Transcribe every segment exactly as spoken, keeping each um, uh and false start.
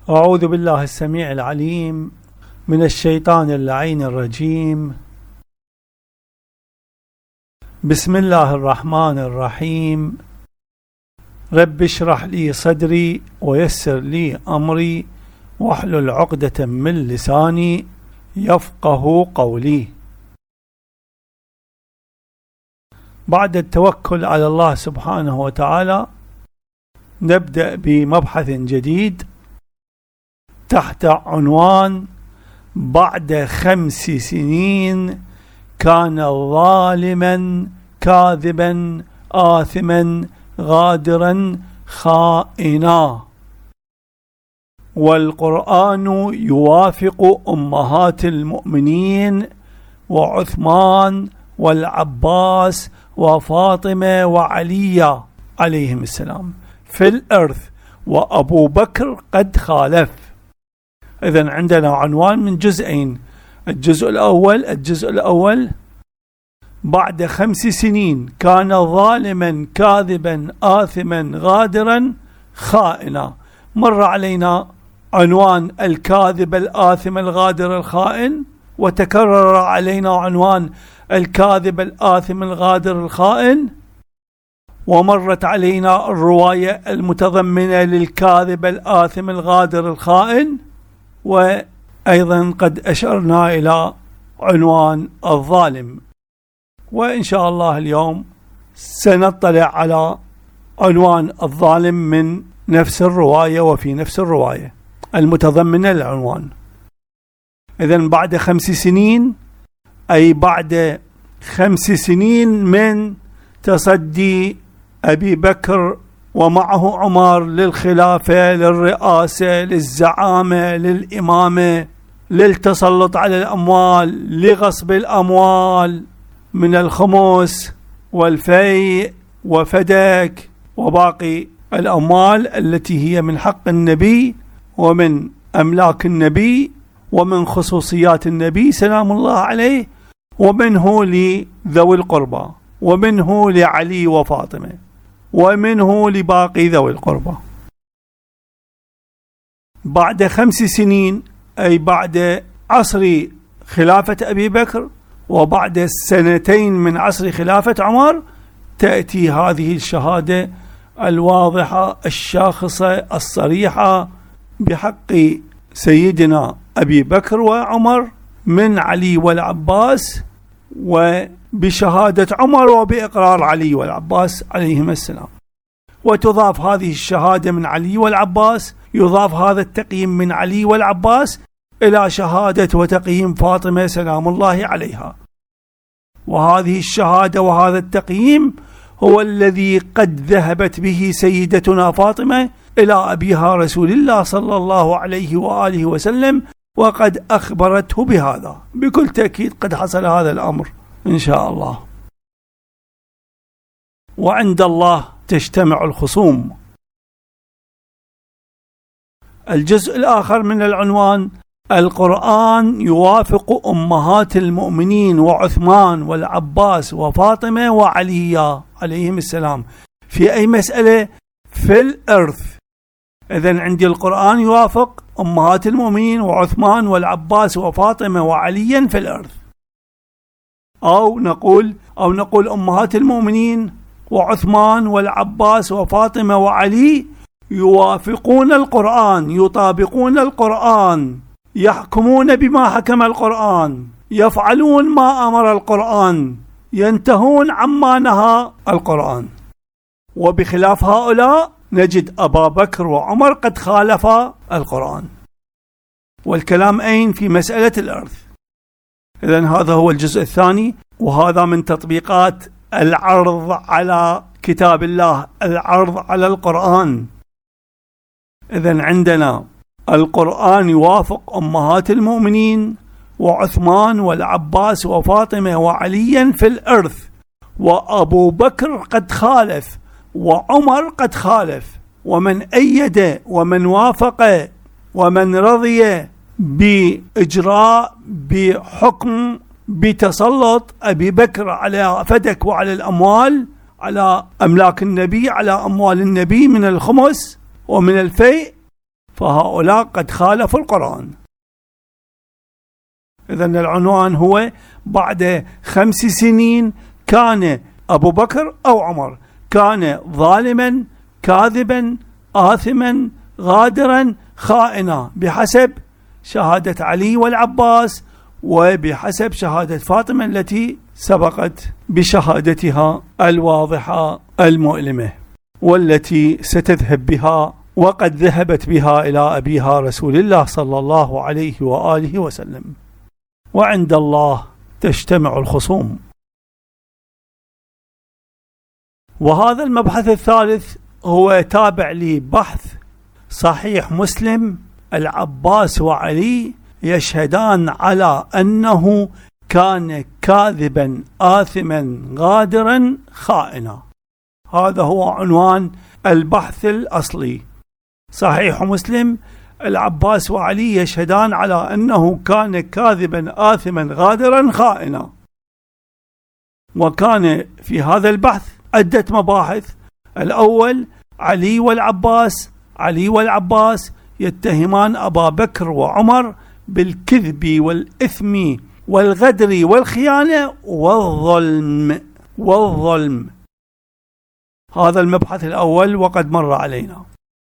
أعوذ بالله السميع العليم من الشيطان اللعين الرجيم. بسم الله الرحمن الرحيم. رب اشرح لي صدري ويسر لي أمري واحلل عقدة من لساني يفقه قولي. بعد التوكل على الله سبحانه وتعالى نبدأ بمبحث جديد تحت عنوان: بعد خمس سنين كان ظالما كاذبا آثما غادرا خائنا، والقرآن يوافق أمهات المؤمنين وعثمان والعباس وفاطمة وعلي عليهم السلام في الإرث، وأبو بكر قد خالف. إذن عندنا عنوان من جزئين. الجزء الأول الجزء الأول بعد خمس سنين كان ظالما كاذبا آثما غادرا خائنا. مر علينا عنوان الكاذب الآثم الغادر الخائن، وتكرر علينا عنوان الكاذب الآثم الغادر الخائن، ومرت علينا الرواية المتضمنة للكاذب الآثم الغادر الخائن، وأيضا قد أشرنا إلى عنوان الظالم. وإن شاء الله اليوم سنطلع على عنوان الظالم من نفس الرواية وفي نفس الرواية المتضمنة للعنوان. إذن بعد خمس سنين أي بعد خمس سنين من تصدي أبي بكر ومعه عمر للخلافة، للرئاسة، للزعامة، للإمامة، للتسلط على الأموال، لغصب الأموال من الخمس والفيء وفدك وباقي الأموال التي هي من حق النبي ومن أملاك النبي ومن خصوصيات النبي سلام الله عليه، ومنه لذوي القربى، ومنه لعلي وفاطمة، ومنه لباقي ذوي القربى. بعد خمس سنين أي بعد عصر خلافة أبي بكر وبعد سنتين من عصر خلافة عمر تأتي هذه الشهادة الواضحة الشاخصة الصريحة بحق سيدنا أبي بكر وعمر من علي والعباس، وبشهادة عمر وبإقرار علي والعباس عليهم السلام. وتضاف هذه الشهادة من علي والعباس، يضاف هذا التقييم من علي والعباس إلى شهادة وتقييم فاطمة سلام الله عليها. وهذه الشهادة وهذا التقييم هو الذي قد ذهبت به سيدتنا فاطمة إلى أبيها رسول الله صلى الله عليه وآله وسلم، وقد أخبرته بهذا. بكل تأكيد قد حصل هذا الأمر إن شاء الله. وعند الله تجتمع الخصوم. الجزء الآخر من العنوان: القرآن يوافق أمهات المؤمنين وعثمان والعباس وفاطمة وعلي عليهم السلام في أي مسألة؟ في الإرث. إذن عندي القرآن يوافق أمهات المؤمنين وعثمان والعباس وفاطمة وعليا في الإرث، أو نقول أو نقول أمهات المؤمنين وعثمان والعباس وفاطمة وعلي يوافقون القرآن، يطابقون القرآن، يحكمون بما حكم القرآن، يفعلون ما أمر القرآن، ينتهون عما نهى القرآن. وبخلاف هؤلاء نجد أبا بكر وعمر قد خالفا القرآن. والكلام أين؟ في مسألة الإرث. إذن هذا هو الجزء الثاني، وهذا من تطبيقات العرض على كتاب الله، العرض على القرآن. إذن عندنا القرآن يوافق أمهات المؤمنين وعثمان والعباس وفاطمة وعليا في الإرث، وأبو بكر قد خالف وعمر قد خالف، ومن أيد ومن وافق ومن رضي بإجراء بحكم بتسلط أبي بكر على فدك وعلى الأموال، على أملاك النبي، على أموال النبي من الخمس ومن الفيء، فهؤلاء قد خالفوا القرآن. إذن العنوان هو: بعد خمس سنين كان أبو بكر أو عمر كان ظالما كاذبا آثما غادرا خائنا، بحسب شهادة علي والعباس وبحسب شهادة فاطمة التي سبقت بشهادتها الواضحة المؤلمة، والتي ستذهب بها وقد ذهبت بها إلى أبيها رسول الله صلى الله عليه وآله وسلم. وعند الله تجتمع الخصوم. وهذا المبحث الثالث هو تابع لبحث صحيح مسلم: العباس وعلي يشهدان على أنه كان كاذبا آثما غادرا خائنا. هذا هو عنوان البحث الأصلي. صحيح مسلم: العباس وعلي يشهدان على أنه كان كاذبا آثما غادرا خائنا. وكان في هذا البحث عدة مباحث. الأول: علي والعباس علي والعباس يتهمان أبا بكر وعمر بالكذب والإثم والغدر والخيانة والظلم والظلم هذا المبحث الأول وقد مر علينا.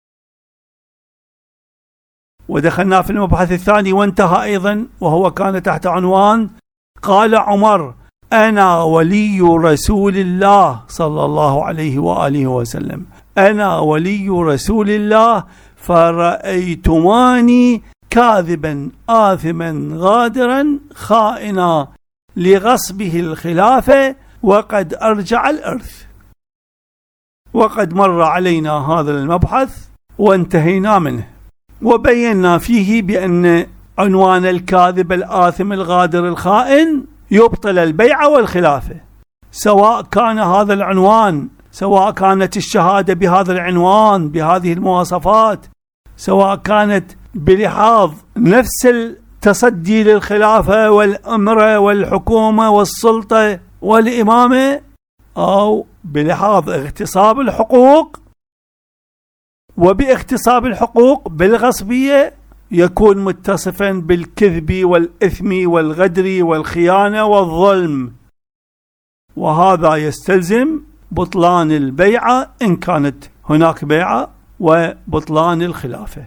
ودخلنا في المبحث الثاني وانتهى أيضا، وهو كان تحت عنوان: قال عمر: أنا ولي رسول الله صلى الله عليه وآله وسلم، أنا ولي رسول الله، فرأيتماني كاذبا آثما غادرا خائنا لغصبه الخلافة وقد أرجع الإرث. وقد مر علينا هذا المبحث وانتهينا منه، وبينا فيه بأن عنوان الكاذب الآثم الغادر الخائن يبطل البيعة والخلافة، سواء كان هذا العنوان، سواء كانت الشهادة بهذا العنوان بهذه المواصفات، سواء كانت بلحاظ نفس التصدي للخلافة والأمرة والحكومة والسلطة والإمامة، أو بلحاظ اغتصاب الحقوق. وباغتصاب الحقوق بالغصبية يكون متصفا بالكذب والإثم والغدر والخيانة والظلم، وهذا يستلزم بطلان البيعة إن كانت هناك بيعة، وبطلان الخلافة.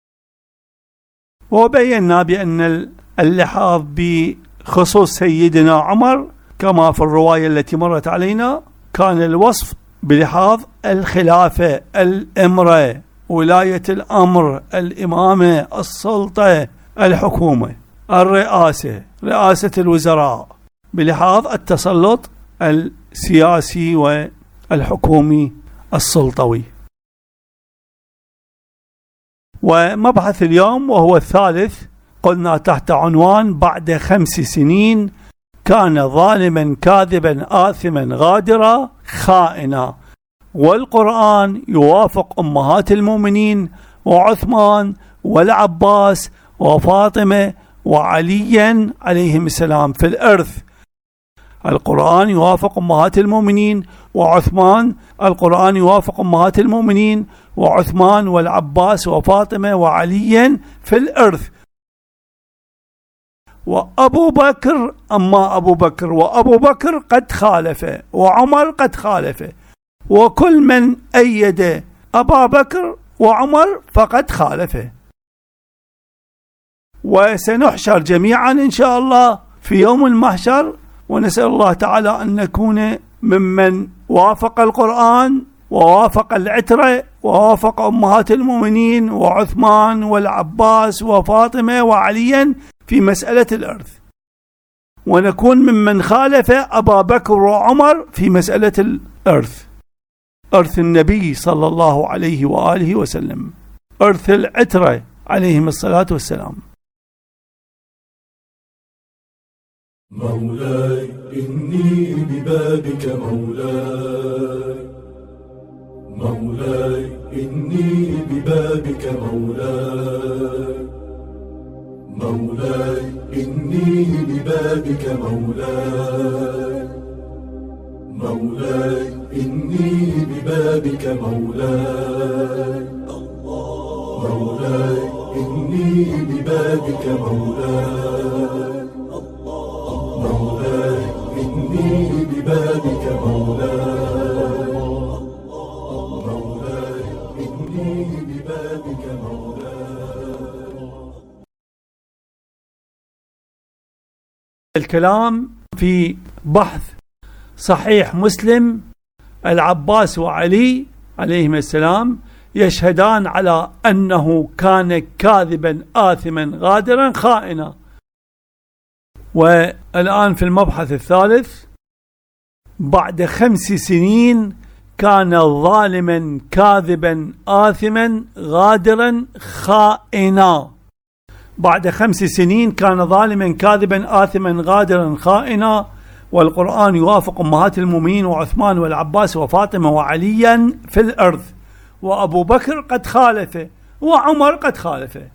وبينا بأن اللحاظ بخصوص سيدنا عمر كما في الرواية التي مرت علينا كان الوصف بلحاظ الخلافة، الإمرة، ولاية الأمر، الإمامة، السلطة، الحكومة، الرئاسة، رئاسة الوزراء، بلحاظ التسلط السياسي والحكومي السلطوي. ومبحث اليوم وهو الثالث قلنا تحت عنوان: بعد خمس سنين كان ظالما كاذبا آثما غادرا خائنا، والقرآن يوافق أمهات المؤمنين وعثمان والعباس وفاطمة وعليا عليهم السلام في الإرث. القرآن يوافق أمهات المؤمنين وعثمان القرآن يوافق أمهات المؤمنين وعثمان والعباس وفاطمة وعليا في الإرث. وأبو بكر أما أبو بكر وأبو بكر قد خالف، وعمر قد خالف، وكل من أيد أبا بكر وعمر فقد خالف. وسنحشر جميعا إن شاء الله في يوم المحشر، ونسأل الله تعالى أن نكون ممن وافق القرآن ووافق العترة ووافق أمهات المؤمنين وعثمان والعباس وفاطمة وعليا في مسألة الإرث، ونكون ممن خالف أبا بكر وعمر في مسألة الإرث، إرث النبي صلى الله عليه وآله وسلم، إرث العترة عليهم الصلاة والسلام. مولاي إني ببابك مولاي، مولاي إني ببابك مولاي، مولاي إني ببابك مولاي، مولاي إني ببابك مولاي، مولاي إني ببابك مولاي، مولاي إني ببابك مولاي، مولاي إني ببابك مولاي. الكلام في بحث صحيح مسلم. العباس وعلي عليهما السلام يشهدان على أنه كان كاذبا آثما غادرا خائنا. والآن في المبحث الثالث، بعد خمس سنين كان ظالما كاذبا آثما غادرا خائنا. بعد خمس سنين كان ظالما كاذبا آثما غادرا خائنا. والقرآن يوافق أمهات المؤمنين وعثمان والعباس وفاطمة وعليا في الأرض، وأبو بكر قد خالفه وعمر قد خالفه.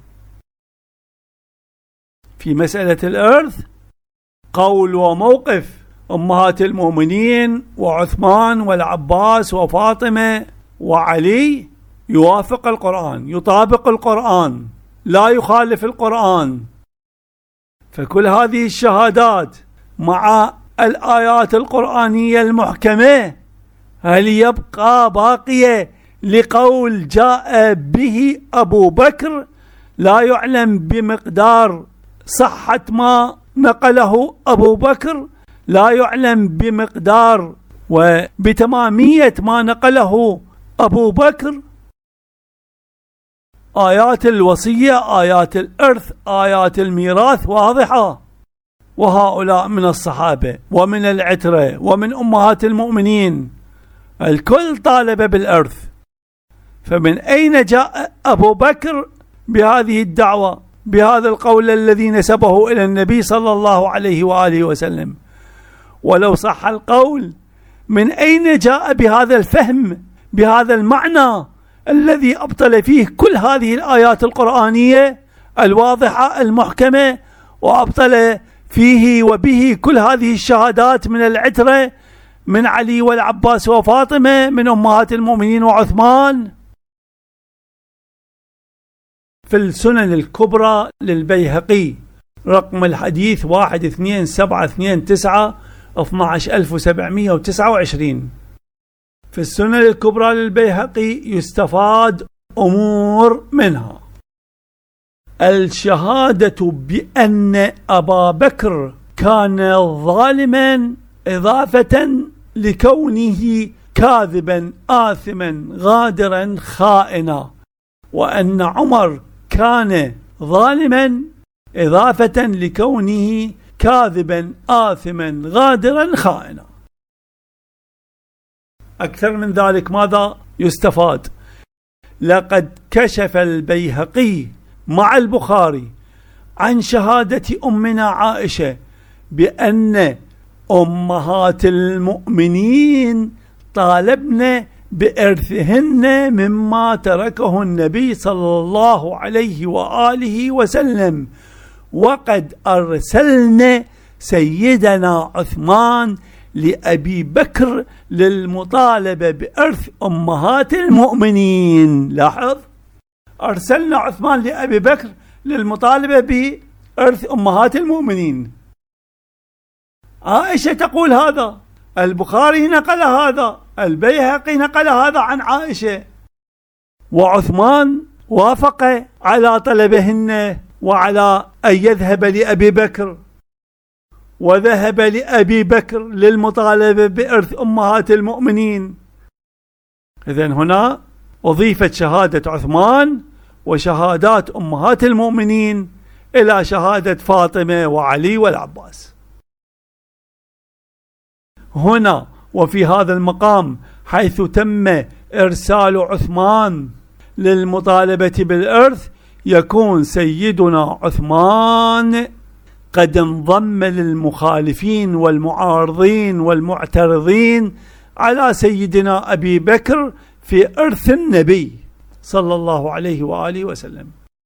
في مسألة الإرث قول وموقف أمهات المؤمنين وعثمان والعباس وفاطمة وعلي يوافق القرآن، يطابق القرآن، لا يخالف القرآن. فكل هذه الشهادات مع الآيات القرآنية المحكمة هل يبقى باقية لقول جاء به أبو بكر لا يعلم بمقدار صحة ما نقله أبو بكر، لا يعلم بمقدار وبتمامية ما نقله أبو بكر؟ آيات الوصية، آيات الإرث، آيات الميراث واضحة، وهؤلاء من الصحابة ومن العترة ومن أمهات المؤمنين الكل طالب بالإرث. فمن أين جاء أبو بكر بهذه الدعوة، بهذا القول الذي نسبه إلى النبي صلى الله عليه وآله وسلم؟ ولو صح القول من أين جاء بهذا الفهم، بهذا المعنى الذي أبطل فيه كل هذه الآيات القرآنية الواضحة المحكمة، وأبطل فيه وبه كل هذه الشهادات من العترة، من علي والعباس وفاطمة، من أمهات المؤمنين وعثمان؟ في السنن الكبرى للبيهقي رقم الحديث واحد اثنين سبعة اثنين تسعة اثناعش ألف وسبعمائة وتسعة وعشرين. في السنن الكبرى للبيهقي يستفاد أمور منها: الشهادة بأن أبا بكر كان ظالما إضافة لكونه كاذبا آثما غادرا خائنا، وأن عمر كان ظالما إضافة لكونه كاذبا آثما غادرا خائنا. أكثر من ذلك ماذا يستفاد؟ لقد كشف البيهقي مع البخاري عن شهادة أمنا عائشة بأن أمهات المؤمنين طالبن بإرثهن مما تركه النبي صلى الله عليه وآله وسلم، وقد أرسلن سيدنا عثمان لأبي بكر للمطالبة بإرث أمهات المؤمنين. لاحظ، أرسلنا عثمان لأبي بكر للمطالبة بإرث أمهات المؤمنين. عائشة تقول هذا، البخاري نقل هذا، البيهقي نقل هذا عن عائشة، وعثمان وافق على طلبهن وعلى أن يذهب لأبي بكر، وذهب لأبي بكر للمطالبة بإرث أمهات المؤمنين. إذن هنا أضيفت شهادة عثمان وشهادات أمهات المؤمنين إلى شهادة فاطمة وعلي والعباس. هنا وفي هذا المقام حيث تم إرسال عثمان للمطالبة بالإرث، يكون سيدنا عثمان قد انضم للمخالفين والمعارضين والمعترضين على سيدنا أبي بكر في إرث النبي صلى الله عليه وآله وسلم،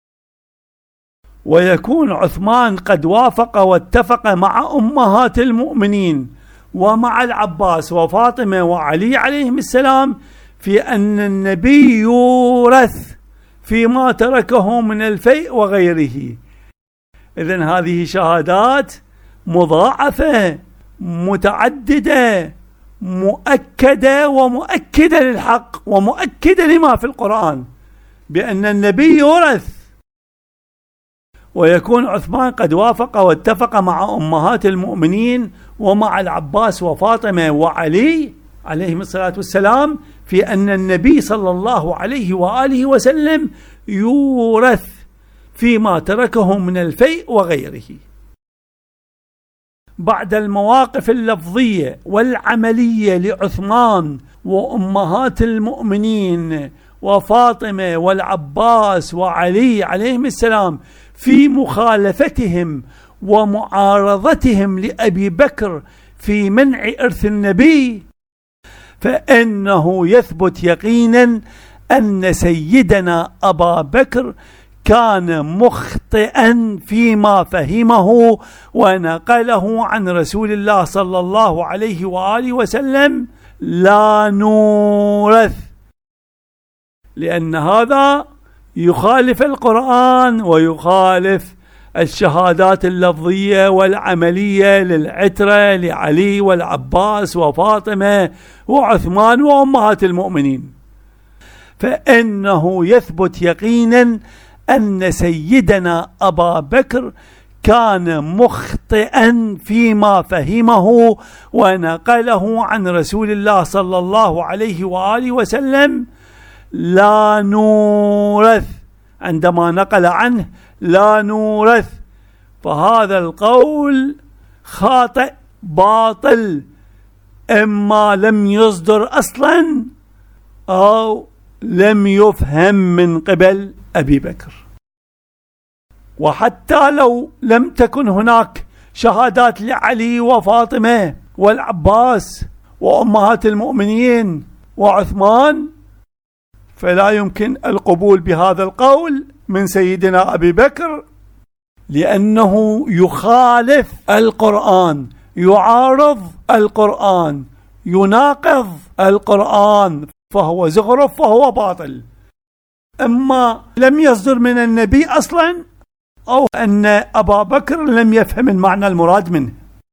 ويكون عثمان قد وافق واتفق مع أمهات المؤمنين ومع العباس وفاطمة وعلي عليهم السلام في أن النبي يورث فيما تركه من الفيء وغيره. إذن هذه شهادات مضاعفة متعددة مؤكدة ومؤكدة للحق ومؤكدة لما في القرآن بأن النبي يورث. ويكون عثمان قد وافق واتفق مع أمهات المؤمنين ومع العباس وفاطمة وعلي عليهم الصلاة والسلام في أن النبي صلى الله عليه وآله وسلم يورث فيما تركه من الفيء وغيره. بعد المواقف اللفظية والعملية لعثمان وأمهات المؤمنين وفاطمة والعباس وعلي عليهم السلام في مخالفتهم ومعارضتهم لأبي بكر في منع إرث النبي، فإنه يثبت يقينا أن سيدنا أبا بكر كان مخطئا فيما فهمه ونقله عن رسول الله صلى الله عليه وآله وسلم: لا نورث، لأن هذا يخالف القرآن ويخالف الشهادات اللفظية والعملية للعترة لعلي والعباس وفاطمة وعثمان وأمهات المؤمنين. فإنه يثبت يقينا أن سيدنا أبا بكر كان مخطئا فيما فهمه ونقله عن رسول الله صلى الله عليه وآله وسلم: لا نورث، عندما نقل عنه لا نورث، فهذا القول خاطئ باطل، إما لم يصدر أصلا أو لم يفهم من قبل أبي بكر. وحتى لو لم تكن هناك شهادات لعلي وفاطمة والعباس وأمهات المؤمنين وعثمان، فلا يمكن القبول بهذا القول من سيدنا أبي بكر، لأنه يخالف القرآن، يعارض القرآن، يناقض القرآن، فهو زخرف فهو باطل. إما لم يصدر من النبي أصلا أو أن أبا بكر لم يفهم المعنى المراد منه.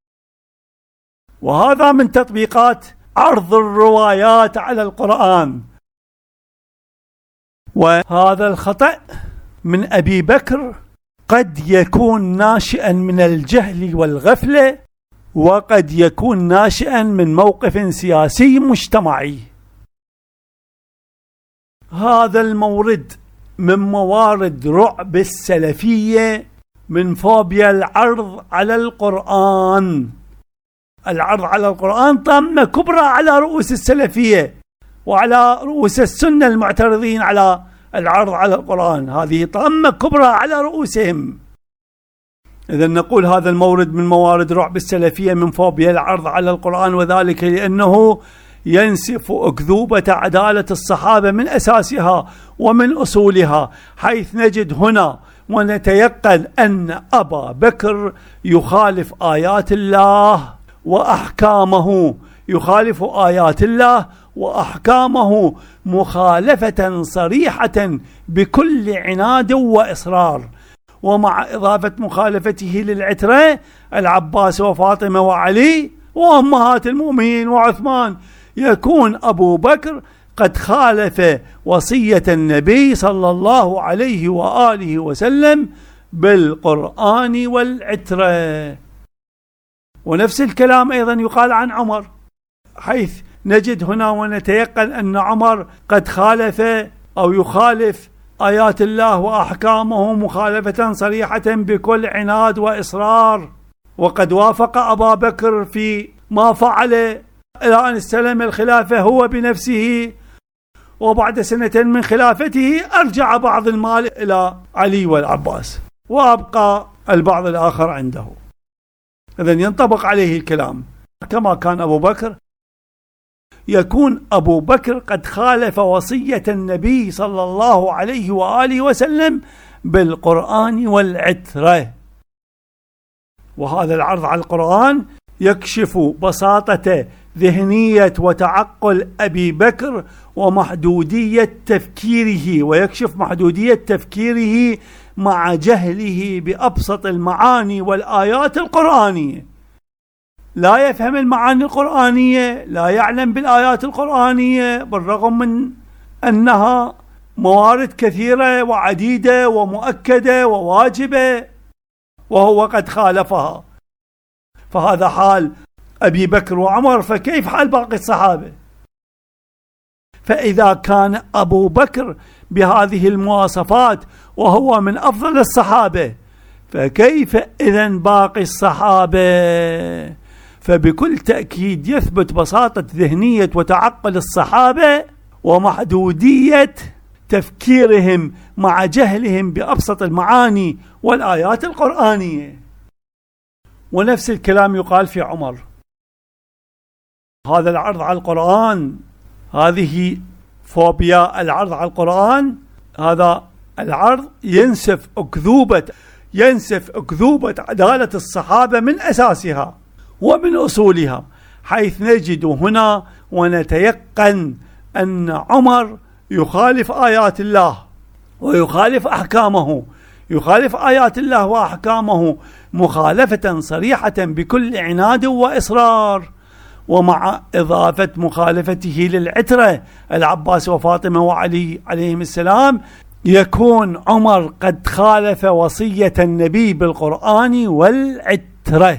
وهذا من تطبيقات عرض الروايات على القرآن. وهذا الخطأ من أبي بكر قد يكون ناشئا من الجهل والغفلة، وقد يكون ناشئا من موقف سياسي مجتمعي. هذا المورد من موارد رعب السلفية، من فوبيا العرض على القرآن. العرض على القرآن طامة كبرى على رؤوس السلفية وعلى رؤوس السنة المعترضين على العرض على القرآن، هذه طامة كبرى على رؤوسهم. إذا نقول هذا المورد من موارد رعب السلفية من فوبيا العرض على القرآن، وذلك لأنه ينسف أكذوبة عدالة الصحابة من أساسها ومن أصولها، حيث نجد هنا ونتيقن أن أبا بكر يخالف آيات الله وأحكامه، يخالف آيات الله وأحكامه مخالفة صريحة بكل عناد وإصرار. ومع إضافة مخالفته للعترة العباس وفاطمة وعلي وأمهات المؤمنين وعثمان، يكون أبو بكر قد خالف وصية النبي صلى الله عليه وآله وسلم بالقرآن والعترة. ونفس الكلام أيضا يقال عن عمر، حيث نجد هنا ونتيقن أن عمر قد خالف أو يخالف آيات الله وأحكامه مخالفة صريحة بكل عناد وإصرار، وقد وافق أبا بكر في ما فعل إلى أن استلم الخلافة هو بنفسه، وبعد سنة من خلافته أرجع بعض المال إلى علي والعباس وأبقى البعض الآخر عنده. إذن ينطبق عليه الكلام كما كان أبو بكر، يكون أبو بكر قد خالف وصية النبي صلى الله عليه وآله وسلم بالقرآن والعترة. وهذا العرض على القرآن يكشف بساطة ذهنية وتعقل أبي بكر ومحدودية تفكيره، ويكشف محدودية تفكيره مع جهله بأبسط المعاني والآيات القرآنية. لا يفهم المعاني القرآنية، لا يعلم بالآيات القرآنية، بالرغم من أنها موارد كثيرة وعديدة ومؤكدة وواجبة، وهو قد خالفها. فهذا حال أبي بكر وعمر، فكيف حال باقي الصحابة؟ فإذا كان أبو بكر بهذه المواصفات وهو من أفضل الصحابة، فكيف إذن باقي الصحابة؟ فبكل تأكيد يثبت بساطة ذهنية وتعقل الصحابة ومحدودية تفكيرهم مع جهلهم بأبسط المعاني والآيات القرآنية. ونفس الكلام يقال في عمر. هذا العرض على القرآن، هذه فوبيا العرض على القرآن، هذا العرض ينسف أكذوبة ينسف أكذوبة عدالة الصحابة من أساسها ومن أصولها، حيث نجد هنا ونتيقن أن عمر يخالف آيات الله ويخالف أحكامه، يخالف آيات الله وأحكامه مخالفة صريحة بكل عناد وإصرار، ومع إضافة مخالفته للعترة العباس وفاطمة وعلي عليهم السلام، يكون عمر قد خالف وصية النبي بالقرآن والعترة.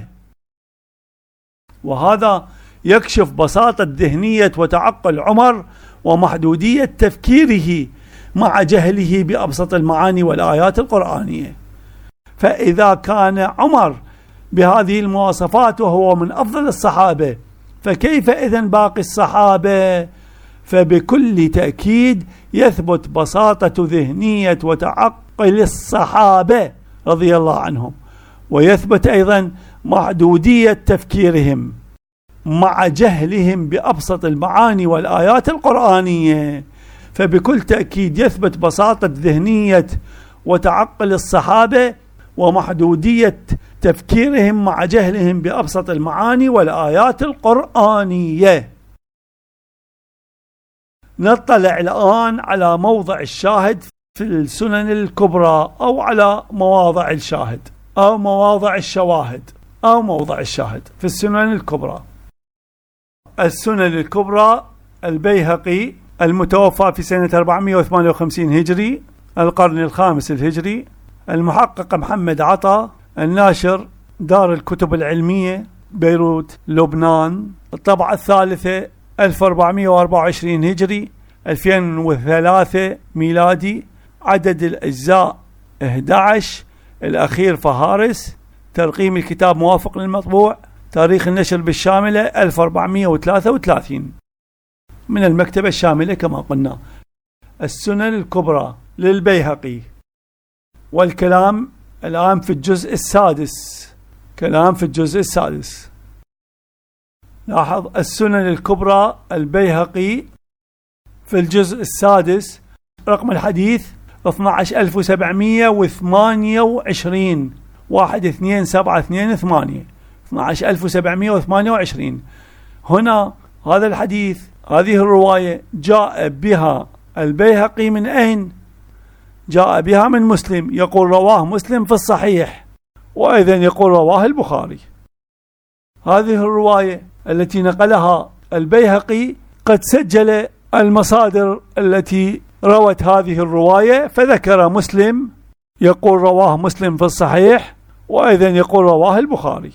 وهذا يكشف بساطة ذهنية وتعقل عمر ومحدودية تفكيره مع جهله بأبسط المعاني والآيات القرآنية. فإذا كان عمر بهذه المواصفات وهو من أفضل الصحابة، فكيف إذن باقي الصحابة؟ فبكل تأكيد يثبت بساطة ذهنية وتعقل الصحابة رضي الله عنهم، ويثبت أيضا محدودية تفكيرهم مع جهلهم بأبسط المعاني والآيات القرآنية. فبكل تأكيد يثبت بساطة ذهنية وتعقل الصحابة ومحدودية تفكيرهم مع جهلهم بأبسط المعاني والآيات القرآنية. نطلع الآن على موضع الشاهد في السنن الكبرى، أو على مواضع الشاهد أو مواضع الشواهد أو موضع الشاهد في السنن الكبرى. السنن الكبرى البيهقي المتوفى في سنة أربعمائة وثمانية وخمسين هجري، القرن الخامس الهجري، المحقق محمد عطا، الناشر دار الكتب العلمية بيروت لبنان، الطبعة الثالثة ألف وأربعمائة وأربعة وعشرين هجري ألفين وثلاثة ميلادي، عدد الأجزاء أحد عشر، الأخير فهارس، ترقيم الكتاب موافق للمطبوع، تاريخ النشر بالشاملة ألف وأربعمائة وثلاثة وثلاثين من المكتبة الشاملة كما قلنا. السنن الكبرى للبيهقي، والكلام الآن في الجزء السادس، كلام في الجزء السادس. لاحظ السنن الكبرى البيهقي في الجزء السادس، رقم الحديث اثني عشر ألف وسبعمائة وثمانية وعشرين، واحد اثنين سبعة اثنين ثمانية، اثني عشر ألف وسبعمائة وثمانية وعشرين. هنا هذا الحديث، هذه الرواية جاء بها البيهقي من أين؟ جاء بها من مسلم، يقول رواه مسلم في الصحيح، وأيضا يقول رواه البخاري. هذه الرواية التي نقلها البيهقي قد سجل المصادر التي روت هذه الرواية، فذكر مسلم يقول رواه مسلم في الصحيح، وأيضا يقول رواه البخاري.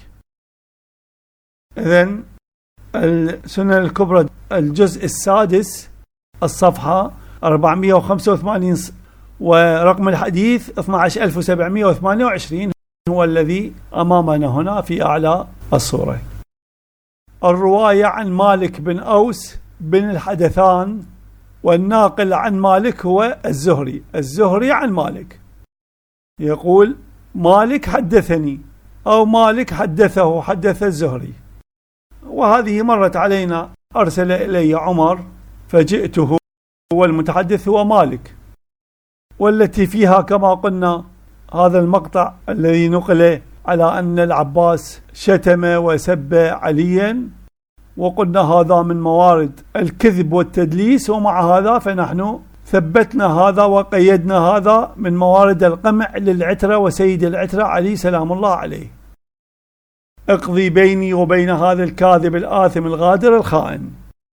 إذن السنن الكبرى الجزء السادس الصفحة أربعمائة وخمسة وثمانين، ورقم الحديث اثني عشر ألف وسبعمائة وثمانية وعشرين هو الذي أمامنا هنا في أعلى الصورة. الرواية عن مالك بن أوس بن الحدثان، والناقل عن مالك هو الزهري، الزهري عن مالك، يقول مالك حدثني، أو مالك حدثه، حدث الزهري. وهذه مرت علينا، أرسل إلي عمر فجئته، والمتحدث هو مالك، والتي فيها كما قلنا هذا المقطع الذي نقل على أن العباس شتم وسب عليا، وقلنا هذا من موارد الكذب والتدليس، ومع هذا فنحن ثبتنا هذا وقيدنا هذا من موارد القمع للعترة وسيد العترة علي سلام الله عليه. اقضي بيني وبين هذا الكاذب الآثم الغادر الخائن.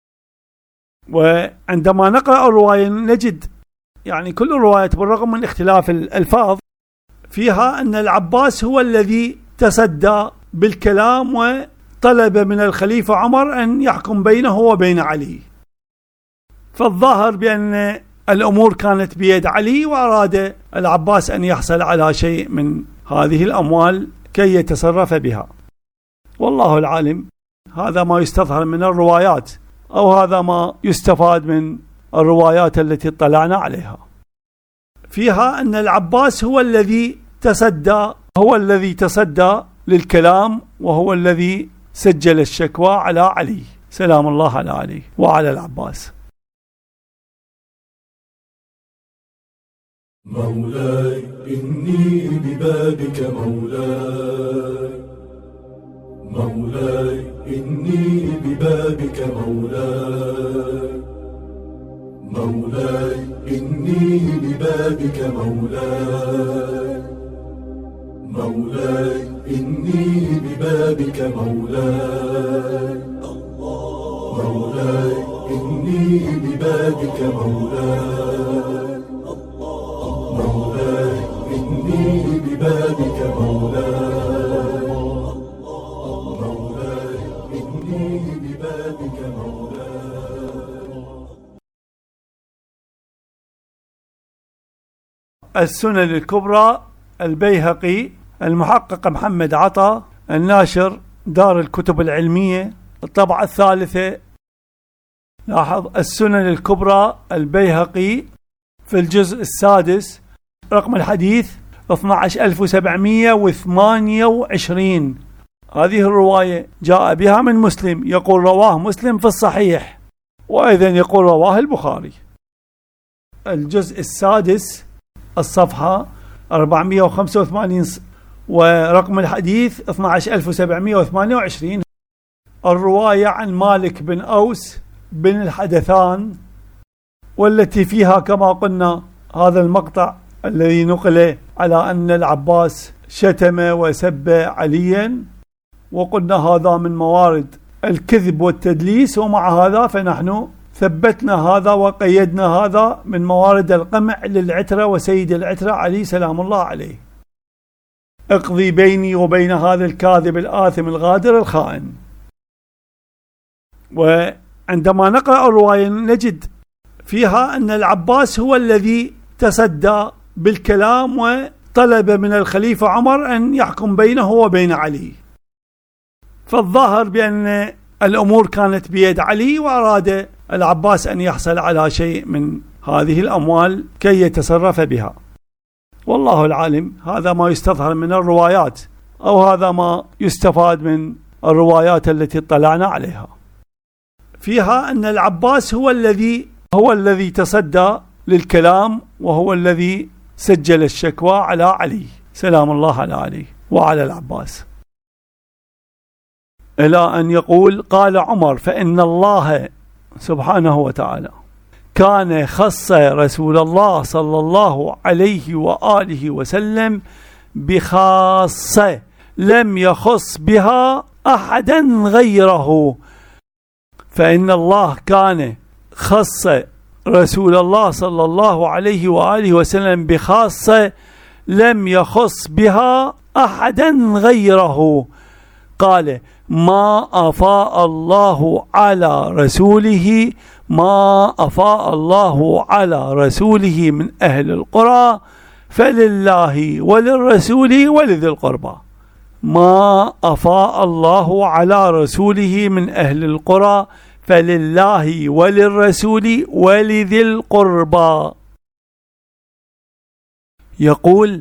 وعندما نقرأ الرواية نجد يعني كل الروايات بالرغم من اختلاف الألفاظ فيها أن العباس هو الذي تصدى بالكلام وطلب من الخليفة عمر أن يحكم بينه وبين علي. فالظاهر بأن الأمور كانت بيد علي، وأراد العباس أن يحصل على شيء من هذه الأموال كي يتصرف بها. والله العالم، هذا ما يستظهر من الروايات، أو هذا ما يستفاد من الروايات التي اطلعنا عليها. فيها أن العباس هو الذي تصدى هو الذي تصدى للكلام، وهو الذي سجل الشكوى على علي سلام الله على علي وعلى العباس. مولاي إني ببابك مولاي، مولاي إني ببابك مولاي، مولاي إني ببابك مولاي، مولاي إني ببابك مولاي، مولاي إني ببابك مولاي، مولاي إني ببابك مولاي، مولاي إني ببابك مولاي. السنن الكبرى البيهقي، المحقق محمد عطا، الناشر دار الكتب العلمية، الطبعة الثالثة. لاحظ السنن الكبرى البيهقي في الجزء السادس، رقم الحديث اثني عشر ألف وسبعمائة وثمانية وعشرين. هذه الرواية جاء بها من مسلم، يقول رواه مسلم في الصحيح، وأيضا يقول رواه البخاري. الجزء السادس الصفحة أربعمائة وخمسة وثمانين ورقم الحديث اثني عشر ألف وسبعمائة وثمانية وعشرين. الرواية عن مالك بن أوس بن الحدثان، والتي فيها كما قلنا هذا المقطع الذي نقل على أن العباس شتم وسب عليا، وقلنا هذا من موارد الكذب والتدليس، ومع هذا فنحن ثبتنا هذا وقيدنا هذا من موارد القمع للعترة وسيد العترة علي سلام الله عليه. اقضي بيني وبين هذا الكاذب الآثم الغادر الخائن. وعندما نقرأ الرواية نجد فيها أن العباس هو الذي تصدى بالكلام وطلب من الخليفة عمر أن يحكم بينه وبين علي. فالظاهر بأن الأمور كانت بيد علي، وأراد العباس أن يحصل على شيء من هذه الأموال كي يتصرف بها. والله العالم، هذا ما يستظهر من الروايات، أو هذا ما يستفاد من الروايات التي اطلعنا عليها. فيها أن العباس هو الذي هو الذي تصدى للكلام، وهو الذي سجل الشكوى على علي سلام الله على علي وعلى العباس، إلى أن يقول قال عمر: فإن الله سبحانه وتعالى كان خص رسول الله صلى الله عليه وآله وسلم بخاصة لم يخص بها أحدا غيره. فإن الله كان خص رسول الله صلى الله عليه وآله وسلم بخاصة لم يخص بها أحدا غيره. قال: ما أفاء الله على رسوله ما أفاء الله على رسوله من أهل القرى فلله وللرسول ولذي القربى. ما أفاء الله على رسوله من أهل القرى فلله وللرسول ولذي القربى. يقول: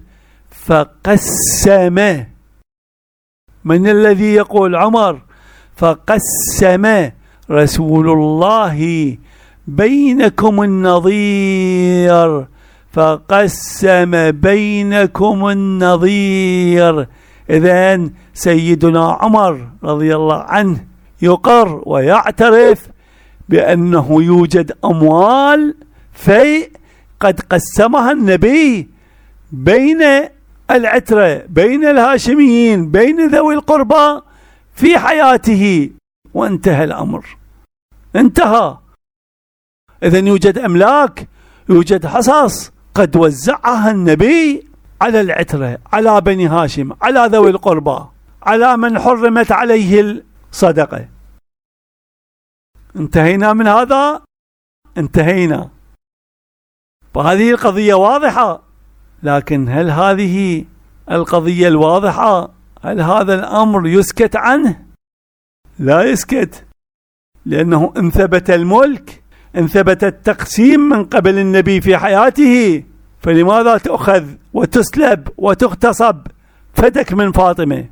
فقسم. من الذي يقول؟ عمر. فقسم رسول الله بينكم النظير فقسم بينكم النظير. إذن سيدنا عمر رضي الله عنه يقر ويعترف بأنه يوجد أموال فيء قد قسمها النبي بين العترة، بين الهاشميين، بين ذوي القربى في حياته، وانتهى الأمر، انتهى. إذن يوجد أملاك، يوجد حصص قد وزعها النبي على العترة، على بني هاشم، على ذوي القربى، على من حرمت عليه الصدقة. انتهينا من هذا، انتهينا. فهذه القضية واضحة، لكن هل هذه القضية الواضحة هل هذا الأمر يسكت عنه؟ لا يسكت، لأنه إن ثبت الملك، إن ثبت التقسيم من قبل النبي في حياته، فلماذا تأخذ وتسلب وتغتصب فدك من فاطمة؟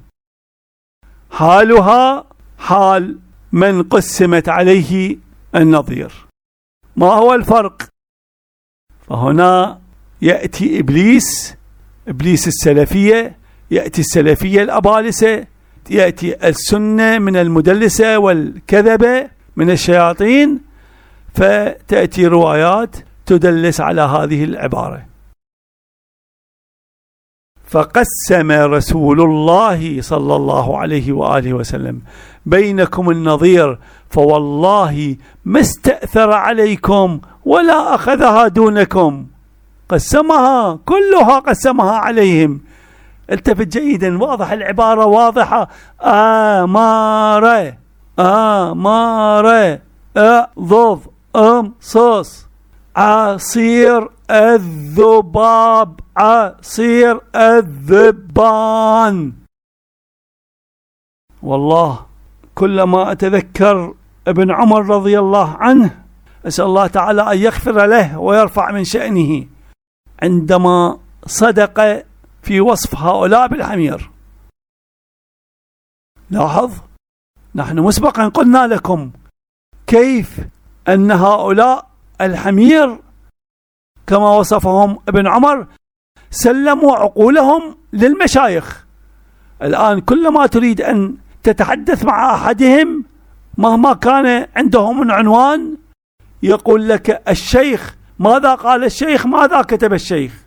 حالها حال من قسمت عليه النظير. ما هو الفرق؟ فهنا يأتي إبليس، إبليس السلفية، يأتي السلفية الأبالسة، يأتي السنة من المدلسة والكذبة من الشياطين، فتأتي روايات تدلس على هذه العبارة. فقسم رسول الله صلى الله عليه وآله وسلم بينكم النظير فوالله ما استأثر عليكم ولا أخذها دونكم، قسمها كلها، قسمها عليهم. التفت جيدا، واضح العبارة، واضحة. آمارة آمارة أضف أم صوص عصير الذباب، عصير الذبان. والله كلما أتذكر ابن عمر رضي الله عنه، أسأل الله تعالى أن يغفر له ويرفع من شأنه، عندما صدق في وصف هؤلاء بالحمير. لاحظ، نحن مسبقا قلنا لكم كيف أن هؤلاء الحمير كما وصفهم ابن عمر سلموا عقولهم للمشايخ. الآن كلما تريد أن تتحدث مع أحدهم مهما كان عندهم من عنوان يقول لك الشيخ، ماذا قال الشيخ، ماذا كتب الشيخ.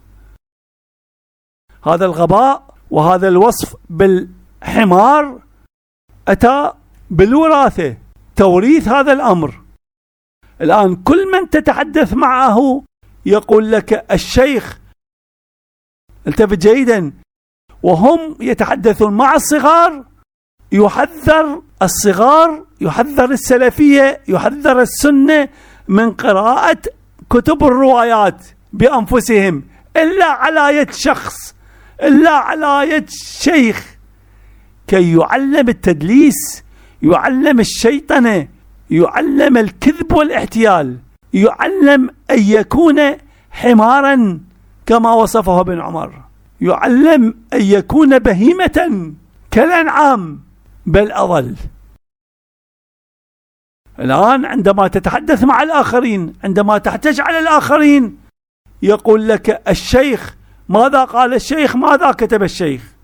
هذا الغباء وهذا الوصف بالحمار أتى بالوراثة، توريث هذا الأمر. الآن كل من تتحدث معه يقول لك الشيخ. التفت جيدا، وهم يتحدثون مع الصغار، يحذر الصغار، يحذر السلفية، يحذر السنة من قراءة كتب الروايات بأنفسهم إلا على يد شخص، إلا على يد شيخ، كي يعلم التدليس، يعلم الشيطنة، يعلم الكذب والاحتيال، يعلم أن يكون حمارا كما وصفه ابن عمر، يعلم أن يكون بهيمة كالأنعام بل أضل. الآن عندما تتحدث مع الآخرين، عندما تحتج على الآخرين، يقول لك الشيخ، ماذا قال الشيخ، ماذا كتب الشيخ.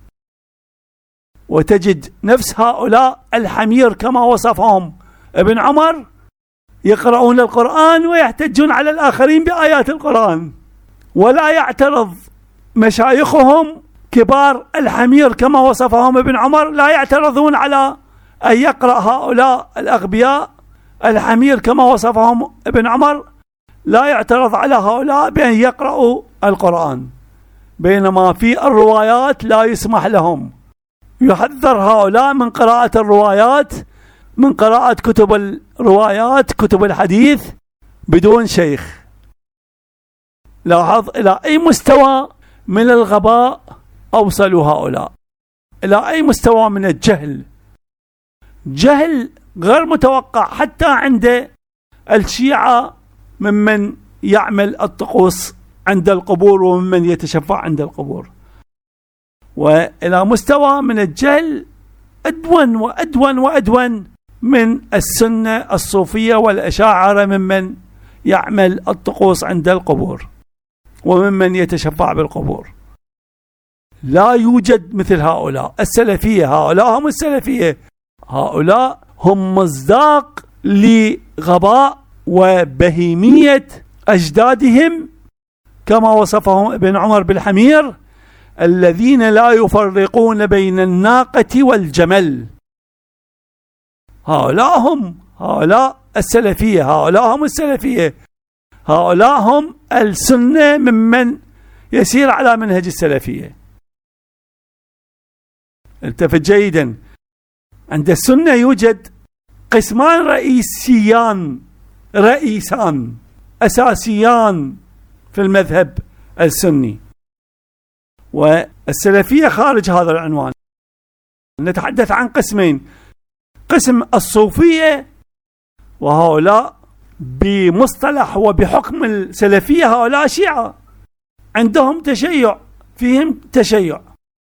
وتجد نفس هؤلاء الحمير كما وصفهم ابن عمر يقرؤون القرآن ويحتجون على الآخرين بآيات القرآن، ولا يعترض مشايخهم كبار الحمير كما وصفهم ابن عمر، لا يعترضون على أن يقرأ هؤلاء الأغبياء الحمير كما وصفهم ابن عمر، لا يعترض على هؤلاء بأن يقرأوا القرآن، بينما في الروايات لا يسمح لهم. يحذر هؤلاء من قراءة الروايات، من قراءة كتب الروايات، كتب الحديث بدون شيخ. لاحظ إلى أي مستوى من الغباء أوصلوا هؤلاء، إلى أي مستوى من الجهل، جهل غير متوقع حتى عند الشيعة ممن يعمل الطقوس عند القبور وممن يتشفع عند القبور، وإلى مستوى من الجهل أدون وأدون وأدون من السنة الصوفية والأشاعرة ممن يعمل الطقوس عند القبور وممن يتشفع بالقبور. لا يوجد مثل هؤلاء السلفية، هؤلاء هم السلفية، هؤلاء هم مصداق لغباء وبهيمية أجدادهم كما وصفهم ابن عمر بالحمير الذين لا يفرقون بين الناقة والجمل. هؤلاء هم هؤلاء السلفية، هؤلاء هم السلفية، هؤلاء هم السنة ممن يسير على منهج السلفية. التفت جيدا، عند السنة يوجد قسمان رئيسيان رئيسان أساسيان في المذهب السني، والسلفية خارج هذا العنوان. نتحدث عن قسمين: قسم الصوفية، وهؤلاء بمصطلح وبحكم السلفية هؤلاء شيعة، عندهم تشيع، فيهم تشيع.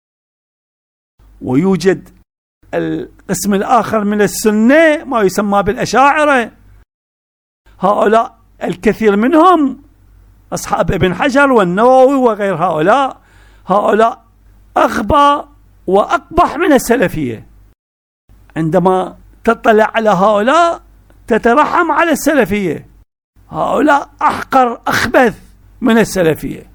ويوجد القسم الآخر من السنة ما يسمى بالأشاعرة، هؤلاء الكثير منهم أصحاب ابن حجر والنووي وغير هؤلاء، هؤلاء أغبى وأقبح من السلفية. عندما تطلع على هؤلاء تترحم على السلفية، هؤلاء أحقر أخبث من السلفية.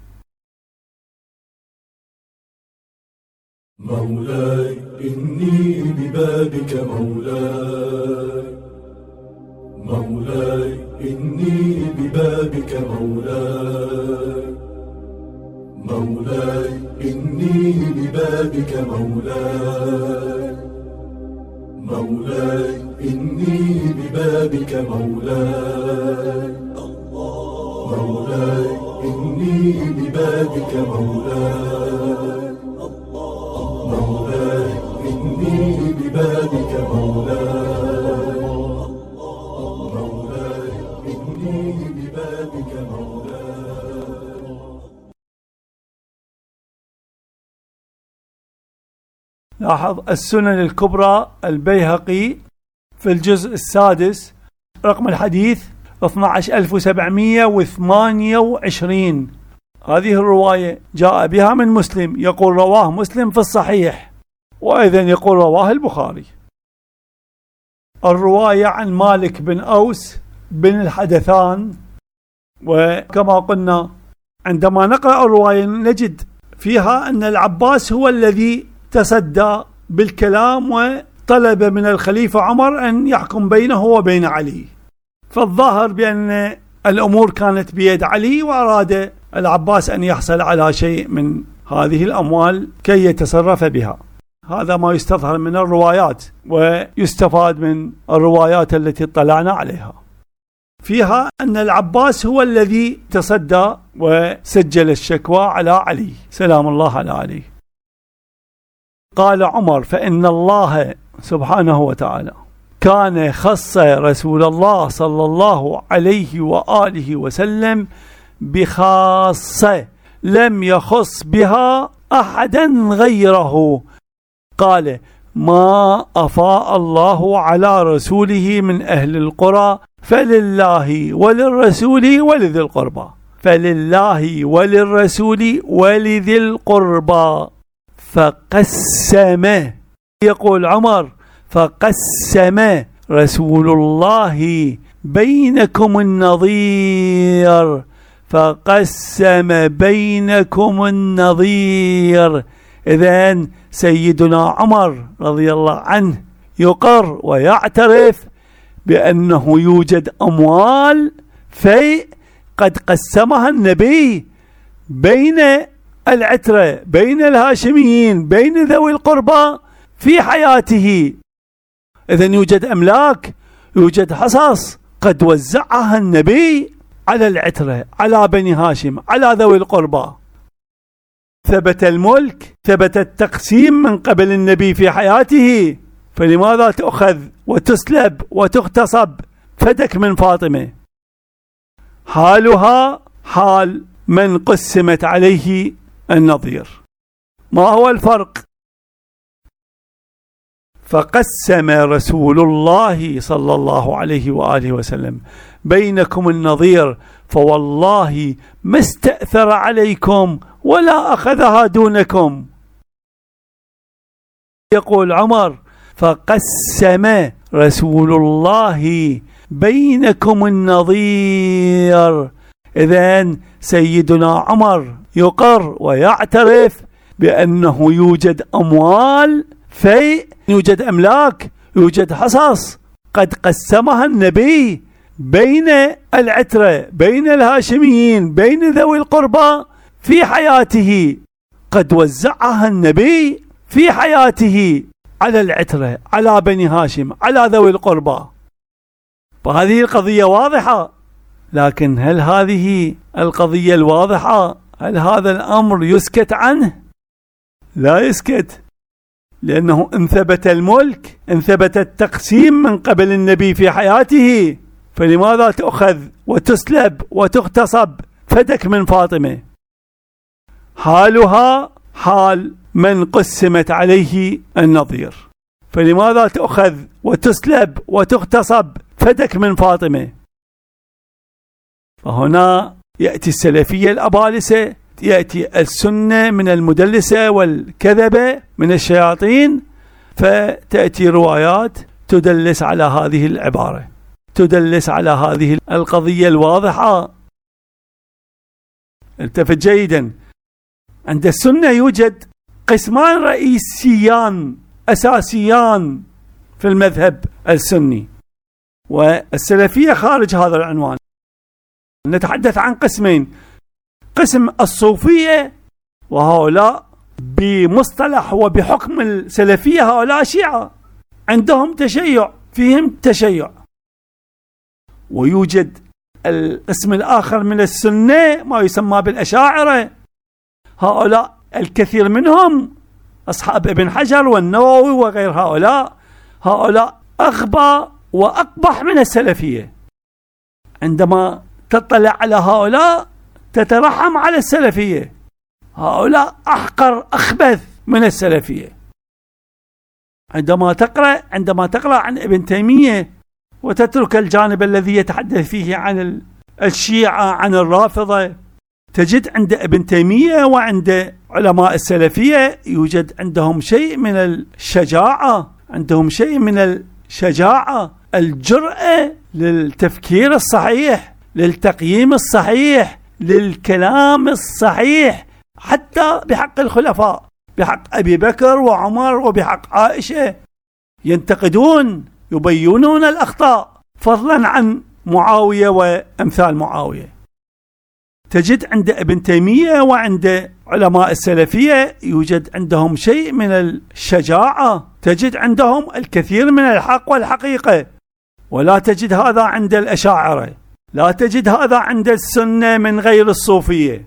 مولاي إني ببابك مولاي، مولاي إني ببابك مولاي، مولاي إني ببابك مولاي، مولاي إني ببابك مولاي، مولاي إني ببابك مولاي، مولاي إني ببابك مولاي، مولاي إني ببابك مولاي. لاحظ السنن الكبرى البيهقي في الجزء السادس رقم الحديث اثني عشر ألف وسبعمئة وثمانية وعشرين، هذه الرواية جاء بها من مسلم، يقول رواه مسلم في الصحيح، وأيضا يقول رواه البخاري. الرواية عن مالك بن أوس بن الحدثان، وكما قلنا عندما نقرأ الرواية نجد فيها أن العباس هو الذي تصدى بالكلام وطلب من الخليفة عمر أن يحكم بينه وبين علي، فالظاهر بأن الأمور كانت بيد علي، وأراد العباس أن يحصل على شيء من هذه الأموال كي يتصرف بها. هذا ما يستظهر من الروايات، ويستفاد من الروايات التي اطلعنا عليها. فيها أن العباس هو الذي تصدى وسجل الشكوى على علي سلام الله على علي. قال عمر: فإن الله سبحانه وتعالى كان خص رسول الله صلى الله عليه وآله وسلم بخاصة لم يخص بها أحدا غيره. قال: ما أفاء الله على رسوله من أهل القرى فلله وللرسول ولذي القربى، فلله وللرسول ولذي القربى. فقسم، يقول عمر: فقسم رسول الله بينكم النظير، فقسم بينكم النظير. إذن سيدنا عمر رضي الله عنه يقر ويعترف بأنه يوجد أموال فيء قد قسمها النبي بين العترة، بين الهاشميين، بين ذوي القربى في حياته. إذن يوجد أملاك، يوجد حصص قد وزعها النبي على العترة، على بني هاشم، على ذوي القربى. ثبت الملك، ثبت التقسيم من قبل النبي في حياته، فلماذا تأخذ وتسلب وتغتصب فدك من فاطمة؟ حالها حال من قسمت عليه النظير. ما هو الفرق؟ فقسم رسول الله صلى الله عليه وآله وسلم بينكم النظير، فوالله ما استأثر عليكم ولا أخذها دونكم. يقول عمر: فقسم رسول الله بينكم النظير. إذن سيدنا عمر يقر ويعترف بأنه يوجد أموال فيء، يوجد أملاك، يوجد حصص قد قسمها النبي بين العترة، بين الهاشميين، بين ذوي القربى في حياته. قد وزعها النبي في حياته على العترة، على بني هاشم، على ذوي القربى. فهذه القضية واضحة. لكن هل هذه القضية الواضحة، هل هذا الأمر يسكت عنه؟ لا يسكت، لأنه إن ثبت الملك، إن ثبت التقسيم من قبل النبي في حياته، فلماذا تأخذ وتسلب وتغتصب فدك من فاطمة؟ حالها حال من قسمت عليه النظير، فلماذا تأخذ وتسلب وتغتصب فدك من فاطمة؟ فهنا يأتي السلفية الأبالسة، يأتي السنة من المدلسة والكذبة من الشياطين، فتأتي روايات تدلس على هذه العبارة، تدلس على هذه القضية الواضحة. التفت جيدا، عند السنة يوجد قسمان رئيسيان أساسيان في المذهب السني، والسلفية خارج هذا العنوان. نتحدث عن قسمين: قسم الصوفية، وهؤلاء بمصطلح وبحكم السلفية هؤلاء شيعة، عندهم تشيع، فيهم تشيع. ويوجد القسم الآخر من السنة ما يسمى بالأشاعرة، هؤلاء الكثير منهم أصحاب ابن حجر والنووي وغير هؤلاء، هؤلاء أغبى وأقبح من السلفية. عندما تطلع على هؤلاء تترحم على السلفية، هؤلاء أحقر أخبث من السلفية. عندما تقرأ عندما تقرأ عن ابن تيمية وتترك الجانب الذي يتحدث فيه عن الشيعة، عن الرافضة، تجد عند ابن تيمية وعند علماء السلفية يوجد عندهم شيء من الشجاعة، عندهم شيء من الشجاعة، الجرأة للتفكير الصحيح، للتقييم الصحيح، للكلام الصحيح، حتى بحق الخلفاء، بحق أبي بكر وعمر وبحق عائشة، ينتقدون، يبينون الأخطاء، فضلا عن معاوية وأمثال معاوية. تجد عند ابن تيمية وعند علماء السلفية يوجد عندهم شيء من الشجاعة، تجد عندهم الكثير من الحق والحقيقة، ولا تجد هذا عند الأشاعرة، لا تجد هذا عند السنة من غير الصوفية.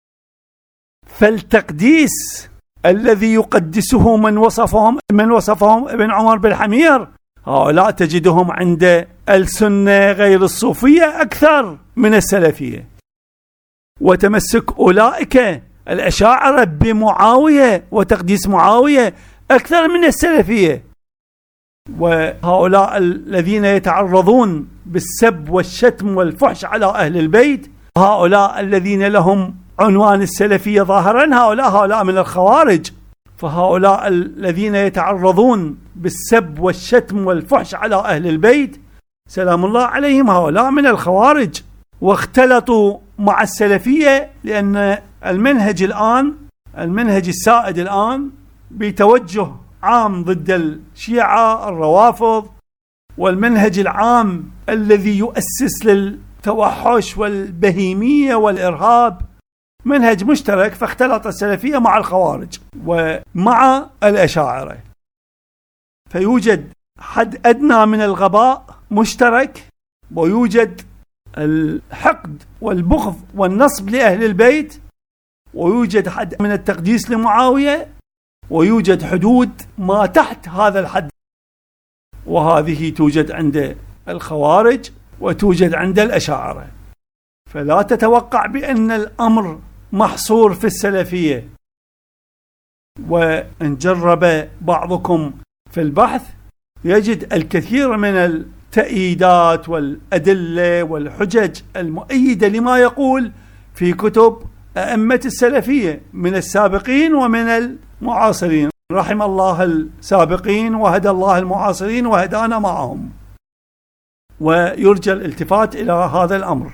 فالتقديس الذي يقدسه من وصفهم من وصفهم ابن عمر بالحمير، هؤلاء تجدهم عند السنة غير الصوفية أكثر من السلفية. وتمسك أولئك الأشاعرة بمعاوية وتقديس معاوية أكثر من السلفية. وهؤلاء الذين يتعرضون بالسب والشتم والفحش على أهل البيت، هؤلاء الذين لهم عنوان السلفية ظاهرا، هؤلاء هؤلاء من الخوارج. فهؤلاء الذين يتعرضون بالسب والشتم والفحش على أهل البيت سلام الله عليهم، هؤلاء من الخوارج، واختلطوا مع السلفية، لأن المنهج الآن المنهج السائد الآن بتوجه عام ضد الشيعة الروافض، والمنهج العام الذي يؤسس للتوحش والبهيمية والإرهاب منهج مشترك، فاختلط السلفية مع الخوارج ومع الأشاعرة، فيوجد حد أدنى من الغباء مشترك، ويوجد الحقد والبغض والنصب لأهل البيت، ويوجد حد من التقديس لمعاوية، ويوجد حدود ما تحت هذا الحد، وهذه توجد عند الخوارج وتوجد عند الأشاعرة. فلا تتوقع بأن الأمر محصور في السلفية. وإن جرب بعضكم في البحث يجد الكثير من التأييدات والأدلة والحجج المؤيدة لما يقول في كتب أئمة السلفية من السابقين ومن المعاصرين. رحم الله السابقين وهدى الله المعاصرين وهدانا معهم، ويرجى الالتفات إلى هذا الأمر.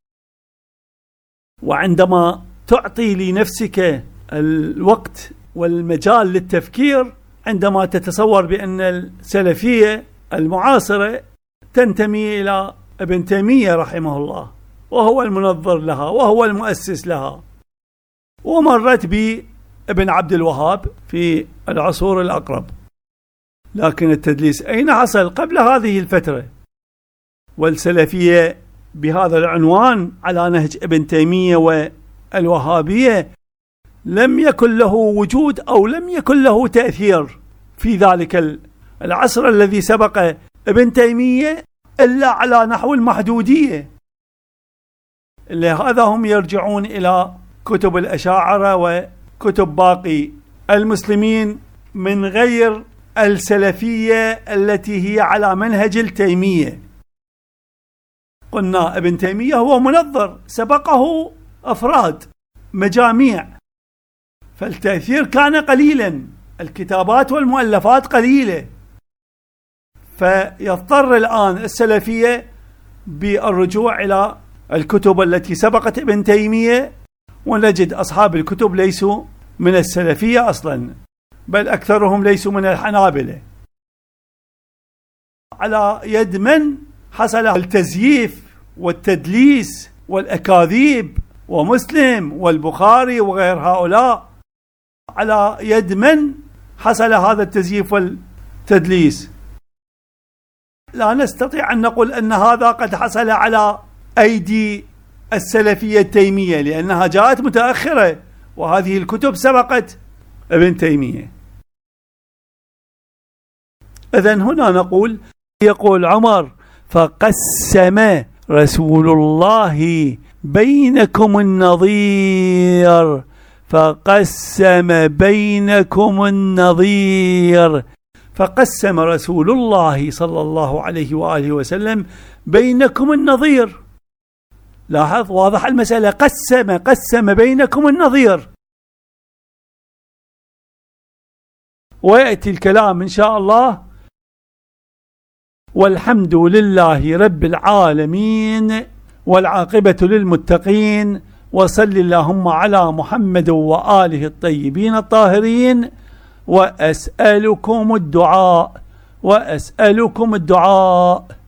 وعندما تعطي لنفسك الوقت والمجال للتفكير، عندما تتصور بأن السلفية المعاصرة تنتمي إلى ابن تيمية رحمه الله، وهو المنظر لها وهو المؤسس لها، ومرت بابن عبد الوهاب في العصور الأقرب، لكن التدليس أين حصل قبل هذه الفترة؟ والسلفية بهذا العنوان على نهج ابن تيمية والوهابية لم يكن له وجود أو لم يكن له تأثير في ذلك العصر الذي سبق ابن تيمية إلا على نحو المحدودية. لهذا هم يرجعون إلى كتب الأشاعرة وكتب باقي المسلمين من غير السلفية التي هي على منهج التيمية. قلنا ابن تيمية هو منظر، سبقه أفراد مجاميع، فالتأثير كان قليلا، الكتابات والمؤلفات قليلة، فيضطر الآن السلفية بالرجوع إلى الكتب التي سبقت ابن تيمية، ونجد أصحاب الكتب ليسوا من السلفية أصلا، بل أكثرهم ليسوا من الحنابلة. على يد من حصل التزييف والتدليس والأكاذيب، ومسلم والبخاري وغير هؤلاء؟ على يد من حصل هذا التزييف والتدليس؟ لا نستطيع أن نقول أن هذا قد حصل على أيدي السلفية التيمية، لأنها جاءت متأخرة، وهذه الكتب سبقت ابن تيمية. إذن هنا نقول، يقول عمر: فقسم رسول الله بينكم النظير، فقسم بينكم النظير، فقسم رسول الله صلى الله عليه وآله وسلم بينكم النظير. لاحظ، واضح المسألة، قسم قسم بينكم النظير. ويأتي الكلام إن شاء الله: والحمد لله رب العالمين والعاقبة للمتقين، وصل اللهم على محمد وآله الطيبين الطاهرين، وأسألكم الدعاء وأسألكم الدعاء